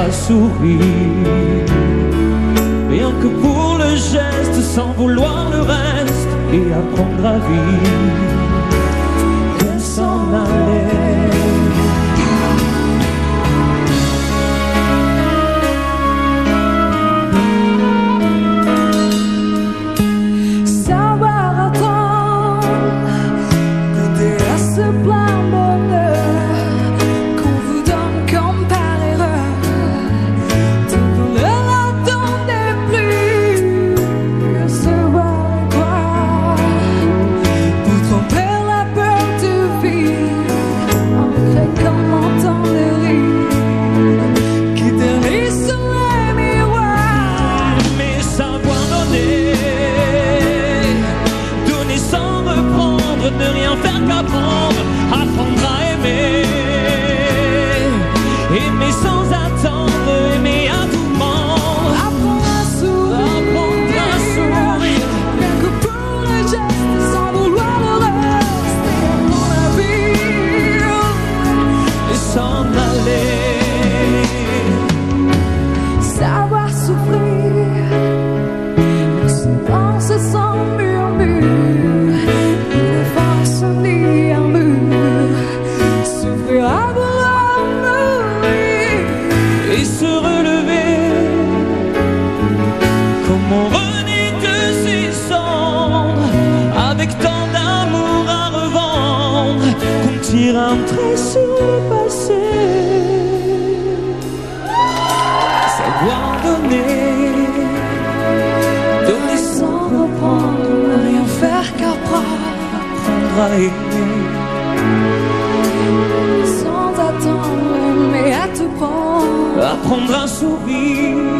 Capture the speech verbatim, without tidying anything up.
à sourire, rien que pour le geste, sans vouloir le reste, et apprendre à vivre et s'en aller. Savoir attendre, goûter à ce plein bonheur qu'on vous donne comme par erreur. Tant qu'on ne l'attendait plus, savoir quoi pour tromper la peur de vivre, ancré comme un temps de rire qui dérie sur les miroirs. Mais savoir donner, donner sans reprendre, ne rien faire qu'apprendre, apprendre à aimer, aimer sans attendre, aimer à tout moment, Apprendre à sourire, apprendre à sourire, rien que pour le geste, sans vouloir le reste, et apprendre à vivre. et s'en aller. Savoir souffrir, souvent se sent murmure, ni défense ni armure, souffrir à vouloir mourir. Et se relever, comme on renaît de ses cendres, avec tant d'amour à revendre, qu'on tire un trait sur le passé. Savoir donner, donner sans Sans reprendre, ne rien faire qu'apprendre, apprendre à aimer, sans attendre, mais à tout prendre. apprendre à sourire,